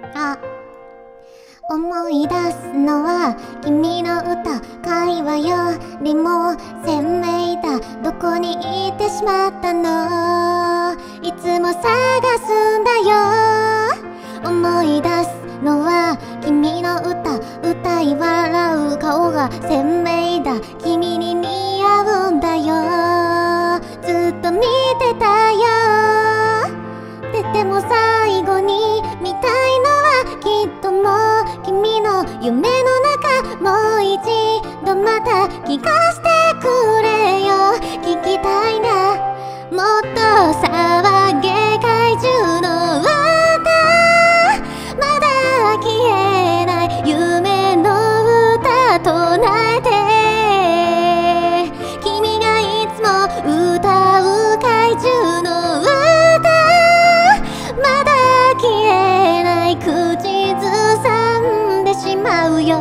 あ、思い出すのは君の歌、会話よりも鮮明だ。どこに行ってしまったの、いつも探すんだよ。思い出すのは君の歌、歌い笑う顔が鮮明だ。君に似合うんだよ、ずっと見てたよ。でも最後に見たいのはきっともう君の夢の中、もう一度また聞かせてくれよ。聞きたいな、もっと騒げ怪獣の歌、まだ消えない夢の歌唱えて、君がいつも歌う怪獣の歌、まだ消えない口ずさんでしまうよ。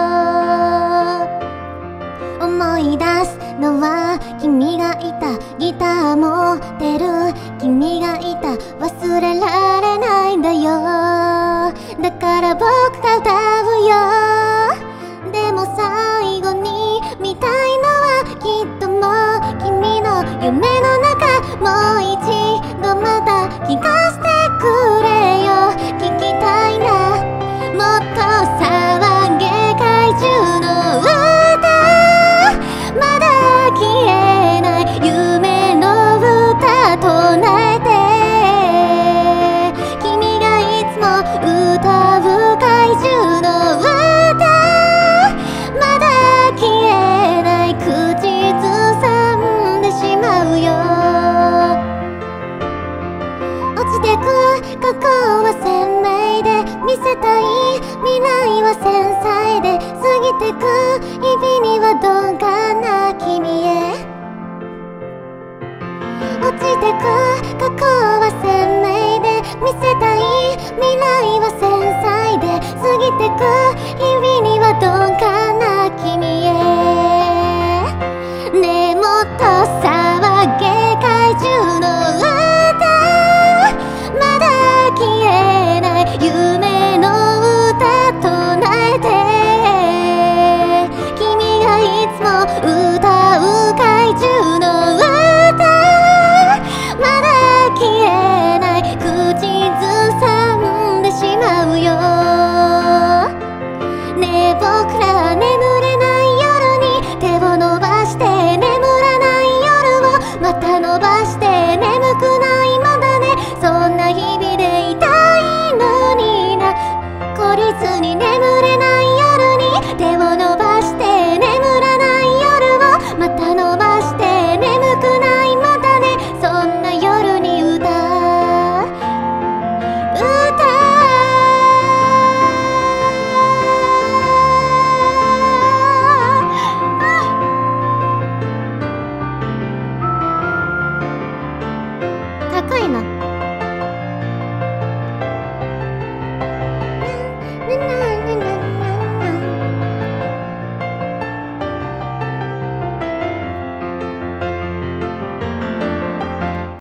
思い出すのは君がいた、ギター持ってる君がいた、忘れられないんだよ。だから僕が歌うよ。でも最後に見たいのはきっともう君の夢の中、もう一度また聞かせてくれよ。聞きたいな、もっと騒げ怪獣の歌、まだ消えない夢の歌唱えて、君がいつも歌う怪獣の歌、まだ消えない口ずさんでしまうよ。落ちてく過去は鮮明で、見せたい未来は繊細で、過ぎてく日々にはどうかな君へ。落ちてく過去は鮮明で、見せた